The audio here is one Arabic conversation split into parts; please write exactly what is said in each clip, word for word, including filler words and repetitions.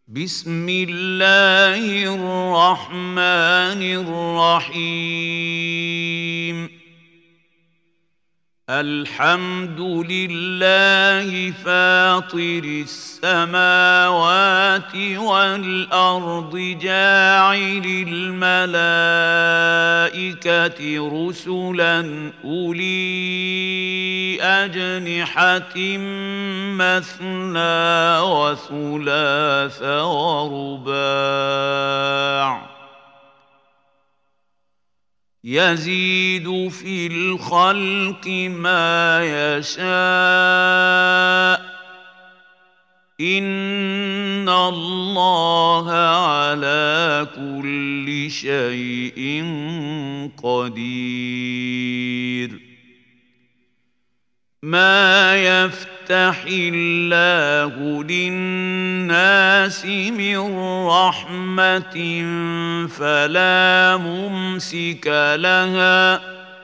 بسم الله الرحمن الرحيم. الحمد لله فاطر السماوات والأرض جاعل الملائكة رسلا أولي أجنحة مثنى وثلاث ورباع يزيد في الخلق ما يشاء إن الله على كل شيء قدير. ما يفتح الله للناس من رحمة فلا ممسك لها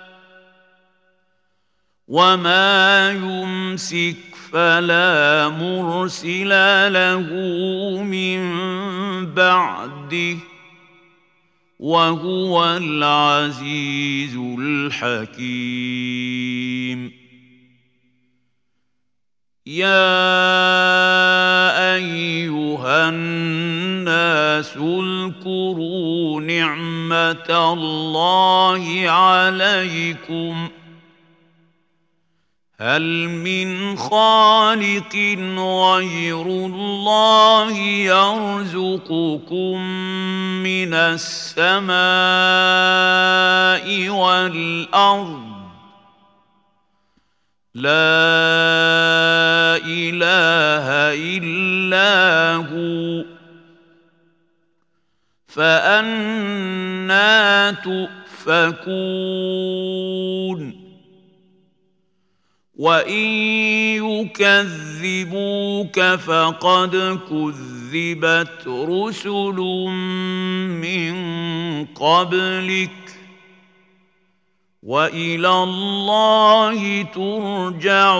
وما يمسك فلا مرسل له من بعده وهو العزيز الحكيم. يا أيها الناس اذكروا نعمة الله عليكم هل من خالق غير الله يرزقكم من السماء والأرض لا إله إلا هو فأنى تؤفكون. وإن يكذبوك فقد كذبت رسل من قبلك وإلى الله ترجع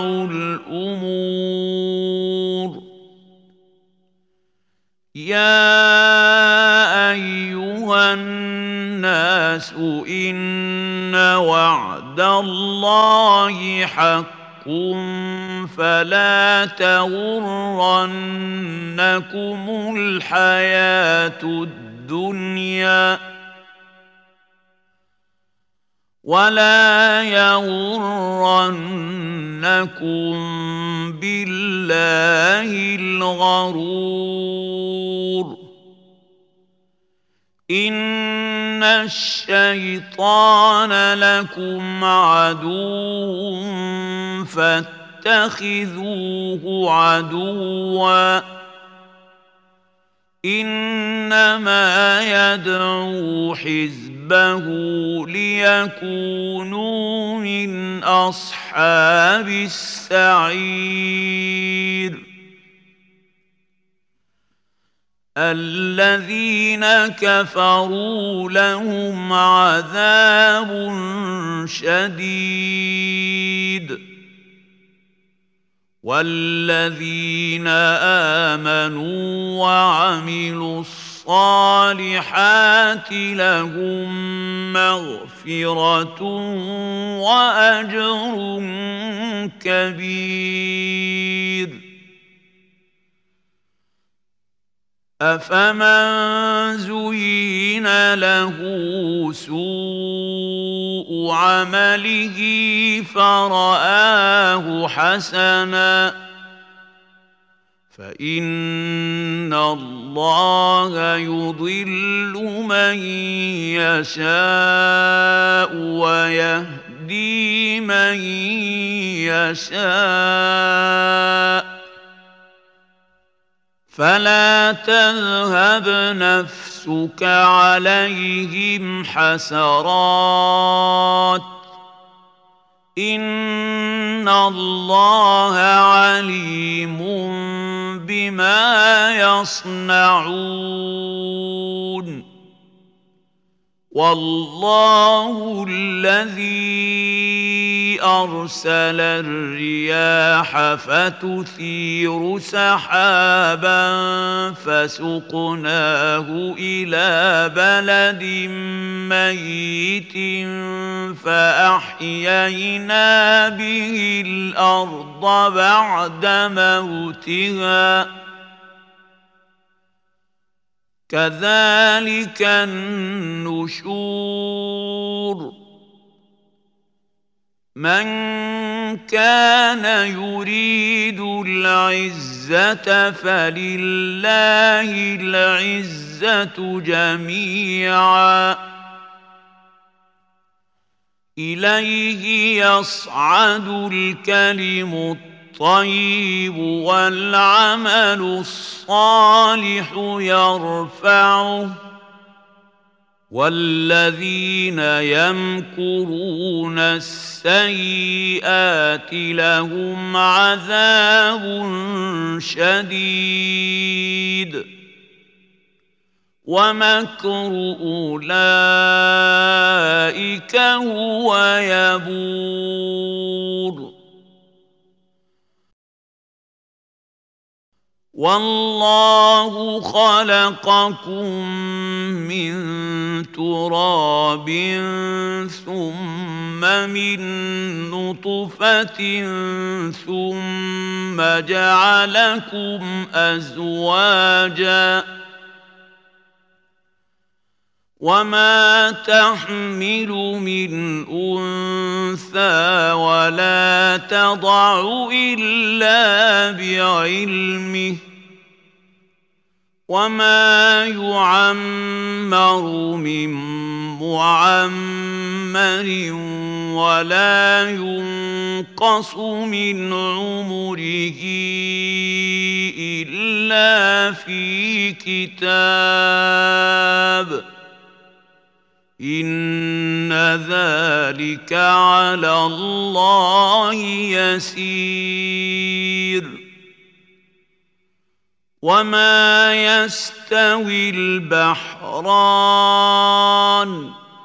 الأمور. يا أيها الناس إن وعد الله حق فلا تغرنكم الحياة الدنيا ولا يغرنكم بالله الغرور. إن الشيطان لكم عدو فاتخذوه عدوا إنما يدعو حزبه ليكونوا من أصحاب السعير. الذين كفروا لهم عذاب شديد والذين آمنوا وعملوا الصالحات لهم مغفرة وأجر كبير. أفمن زين له سوء عمله فرآه حسنا فإن الله يضل من يشاء ويهدي من يشاء فلا تذهب نفسك عليهم حسرات إن الله عليم بما يصنعون. والله الذي أرسل الرياح فتثير سحابا فسقناه إلى بلد ميت فأحيينا به الأرض بعد موتها كذلك النشور من كان يريد العزة فلله العزة جميعا إليه يصعد الكلم الطيب الطيب والعمل الصالح يرفعه والذين يمكرون السيئات لهم عذاب شديد ومكر أولئك هو يبور والله خلقكم من تراب ثم من نطفة ثم جعلكم أزواجا وما تحمل من أنثى ولا تضع إلا بعلمه وما يعمر من معمر ولا ينقص من عمره إلا في كتاب إن ذلك على الله يسير وما يستوي البحران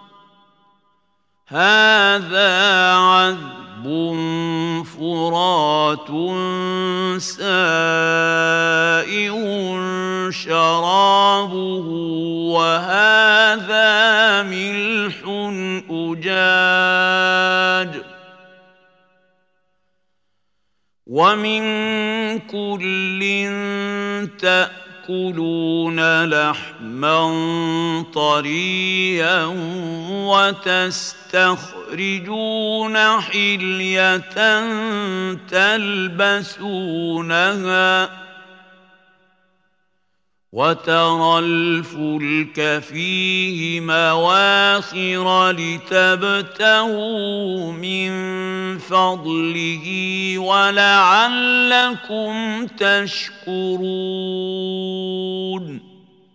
هذا عذب فرات سائغ شرابه وهذا ملح أجاج ومن كل تأكلون لحما طريا وتستخرجون حلية تلبسونها وترى الفلك فيه مواخر لتبتغوا من فضله ولعلكم تشكرون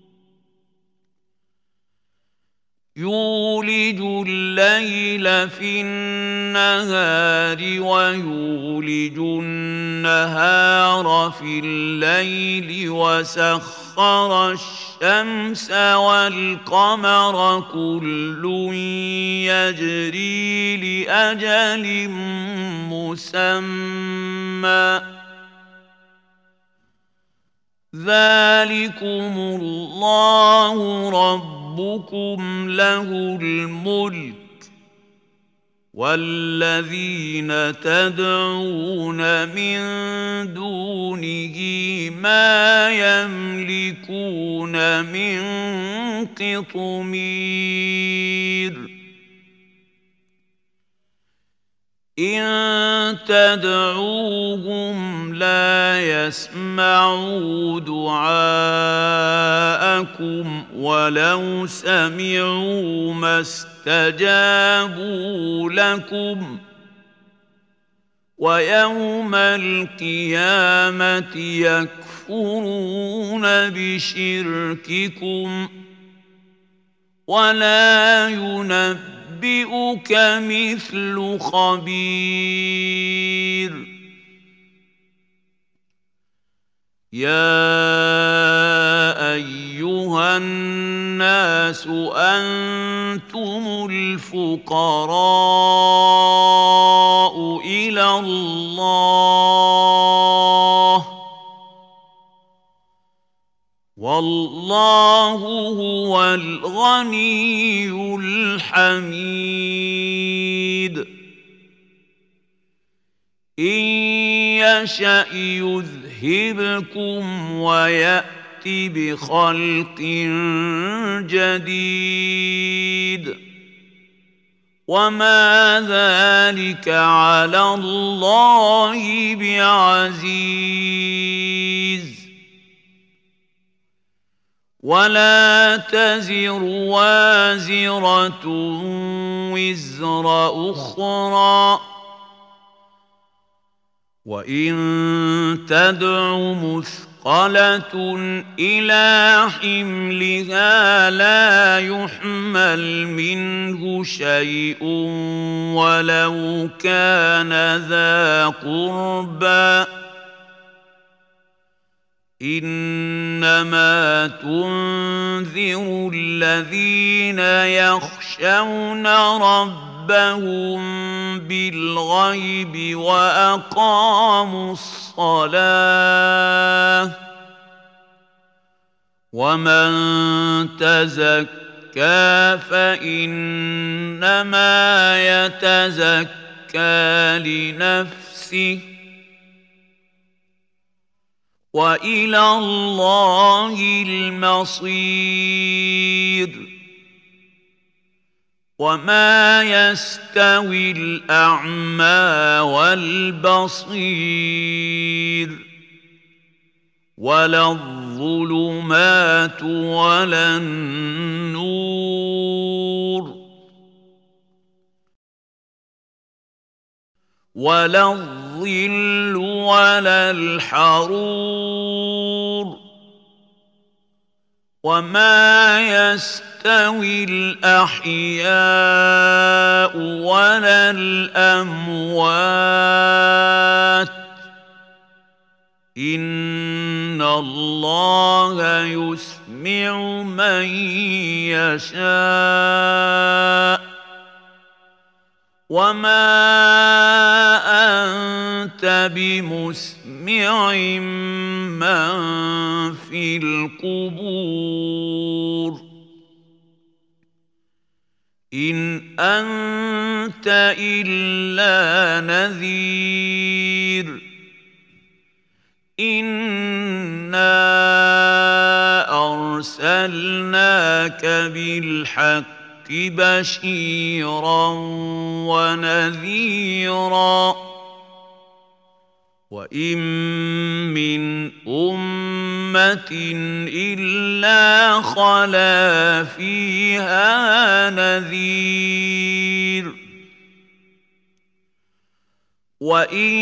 يولج الليل في النهار ويولج النهار في الليل وسخر الشمس والقمر كل يجري لأجل مسمى ذلكم الله ربكم له الملك والذين تدعون من دونه ما يملكون من قطمير إن تدعوهم لا يسمعوا دعاءكم ولو سمعوا ما استجابوا لكم ويوم القيامة يكفرون بشرككم ولا ينبئون ينبئك مثل خبير يا أيها الناس الناس أنتم الفقراء إلى الله والله هو الغني الحميد إن يشأ يذهبكم ويأت بخلق جديد وما ذلك على الله بعزيز ولا تزر وازرة وزر أخرى وإن تدع مثقلة إلى حملها لا يحمل منه شيء ولو كان ذا قربى إنما تنذر الذين يخشون ربهم بالغيب وأقاموا الصلاة ومن تزكى فإنما يتزكى لنفسه وإلى الله المصير وما يستوي الأعمى والبصير ولا الظلمات ولا النور ولا الظل ولا الحرور وما يستوي الأحياء ولا الأموات إن الله يسمع من يشاء وما أنت بمسمع من في القبور إن أنت إلا نذير إنا أرسلناك بالحق بشيرا ونذيرا وإن من أمة إلا خلا فيها نذير وإن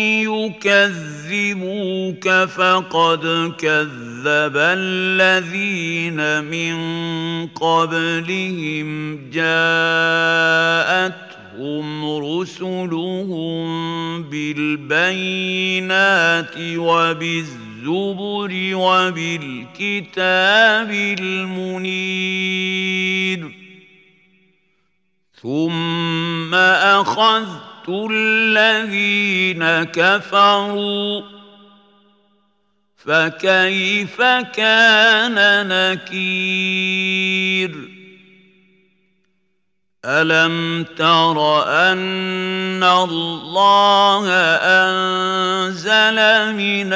يكذبوك فقد كذب الذين من قبلهم جاءتهم رسلهم بالبينات وبالزبر وبالكتاب المنير ثم أخذت الذين كفروا فكيف كان نكير ألم تر أن الله أنزل من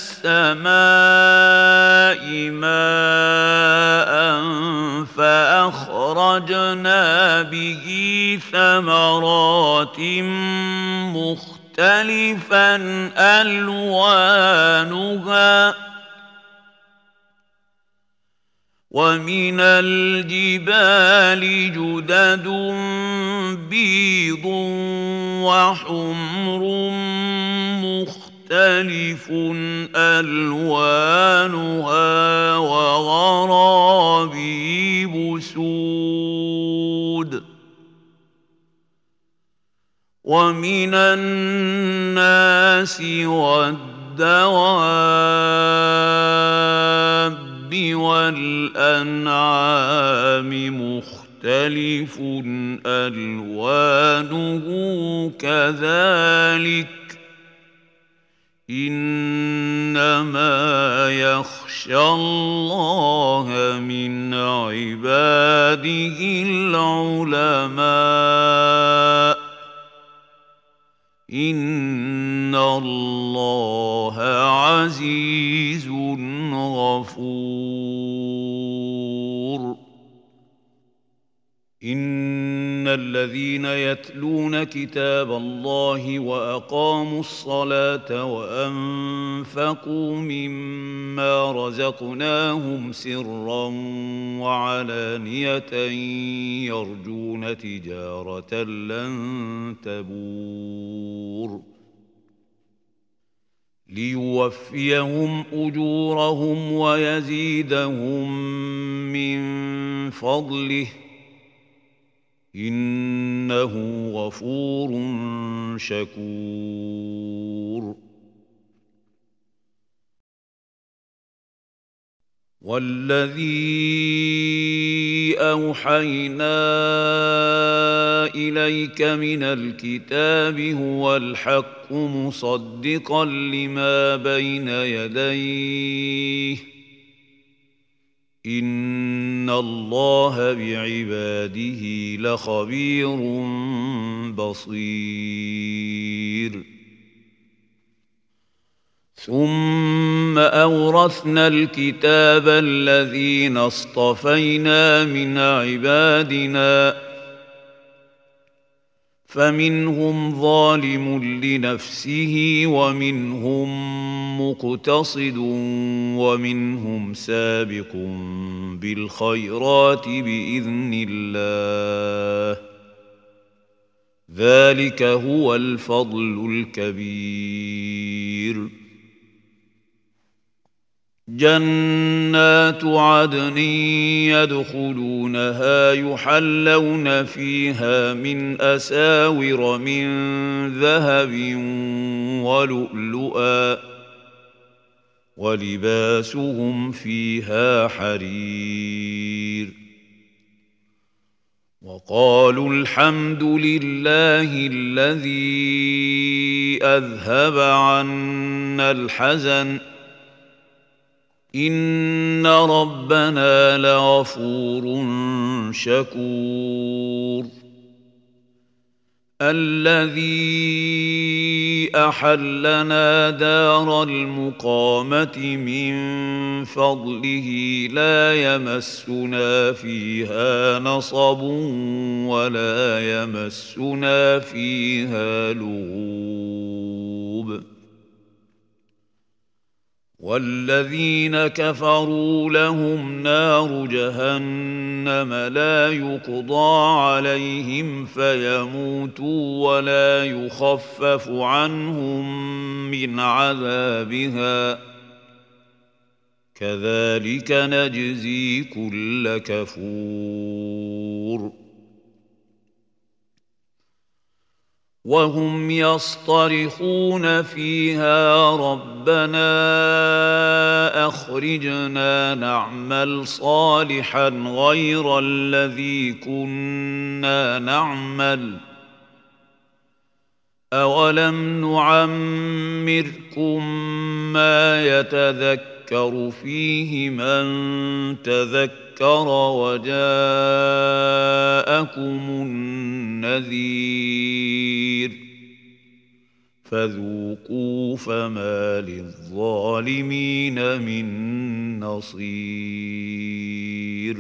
السماء ماء فأخرجنا به ثمرات مختلفا ألوانها ومن الجبال جدد بيض وحمر مختلف ألوانها وغرابيب سود ومن الناس والدواب والأنعام مختلف ألوانه كذلك إنما يخشى الله من عباده العلماء إن الله عزيز غفور إن الذين يتلون كتاب الله وأقاموا الصلاة وأنفقوا مما رزقناهم سرا وعلانية يرجون تجارة لن تبور ليوفيهم أجورهم ويزيدهم من فضله إنه غفور شكور والذي أوحينا إليك من الكتاب هو الحق مصدقا لما بين يديه إن الله بعباده لخبير بصير ثم أورثنا الكتاب الذين اصطفينا من عبادنا فمنهم ظالم لنفسه ومنهم مقتصد ومنهم سابق بالخيرات بإذن الله ذلك هو الفضل الكبير جنات عدن يدخلونها يحلون فيها من أساور من ذهب ولؤلؤا ولباسهم فيها حرير وقالوا الحمد لله الذي أذهب عنا الحزن إن ربنا لغفور شكور الذي أحلنا دار المقامة من فضله لا يمسنا فيها نصب ولا يمسنا فيها لغوب والذين كفروا لهم نار جهنم لا يقضى عليهم فيموتوا ولا يخفف عنهم من عذابها كذلك نجزي كل كفور وهم يصطرخون فيها ربنا أخرجنا نعمل صالحا غير الذي كنا نعمل أولم نعمركم ما يتذكر فيه من تذكر وجاءكم النذير فذوقوا فما للظالمين من نصير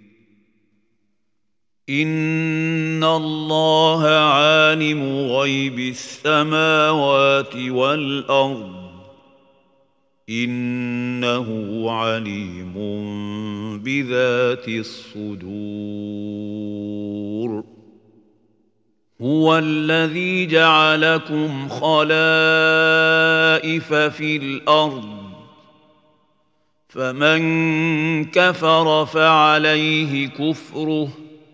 إن الله عالم غيب السماوات والأرض إنه عليم بذات الصدور هو الذي جعلكم خلائف في الأرض فمن كفر فعليه كفره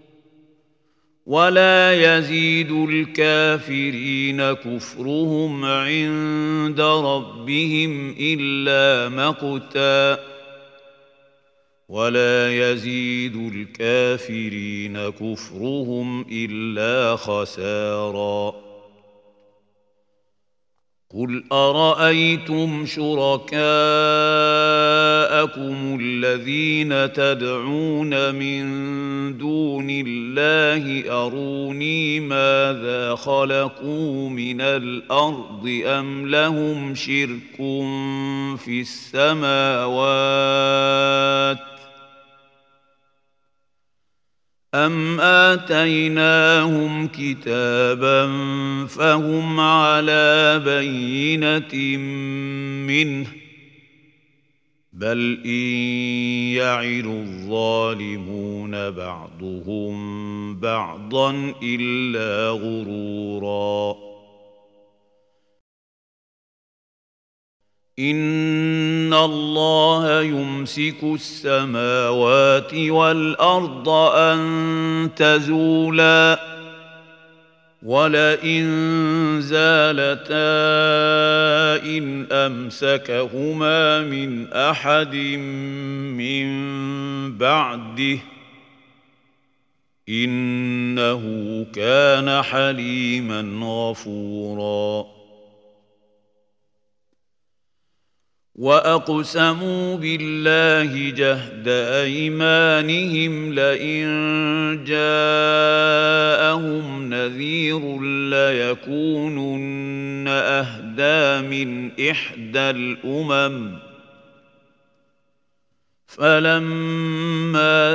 ولا يزيد الكافرين كفرهم عند ربهم إلا مقتا ولا يزيد الكافرين كفرهم إلا خسارا قل أرأيتم شركاءكم الذين تدعون من دون الله أروني ماذا خلقوا من الأرض أم لهم شرك في السماوات أم آتيناهم كتابا فهم على بينة منه بل إن يعد الظالمون بعضهم بعضا إلا غرورا إن الله يمسك السماوات والأرض أن تزولا ولئن زالتا إن أمسكهما من أحد من بعده إنه كان حليما غفورا وأقسموا بالله جهد أيمانهم لئن جاءهم نذير ليكونن أهدى من إحدى الأمم فلما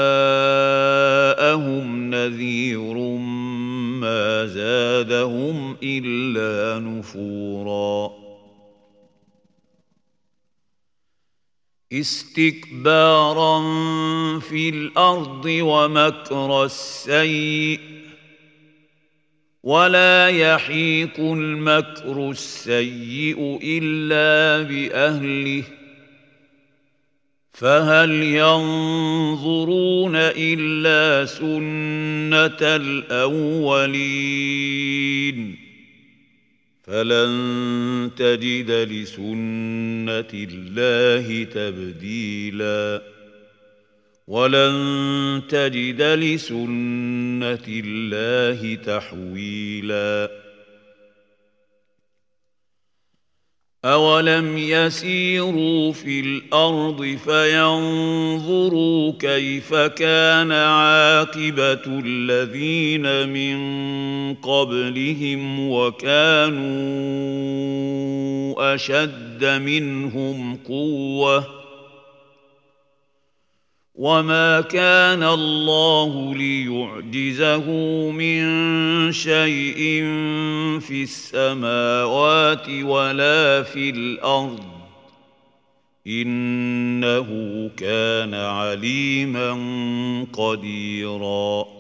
جاءهم نذير ما زادهم إلا نفورا استكبارا في الأرض ومكر السيء ولا يحيق المكر السيء إلا بأهله فهل ينظرون إلا سنة الأولين فلن تجد لسنة الله تبديلا ولن تجد لسنة الله تحويلا أولم يسيروا في الأرض فينظروا كيف كان عاقبة الذين من قبلهم وكانوا أشد منهم قوة وما كان الله ليعجزه من شيء في السماوات ولا في الأرض إنه كان عليما قديرا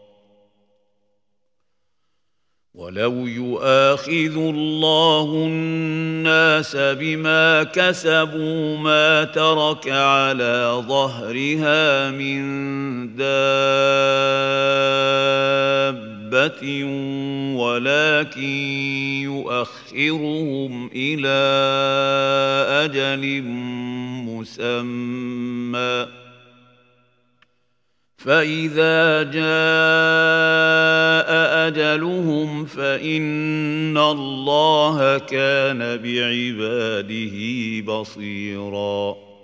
ولو يؤاخذ الله الناس بما كسبوا ما ترك على ظهرها من دابة ولكن يؤخرهم إلى أجل مسمى فإذا جاء أجلهم فإن الله كان بعباده بصيراً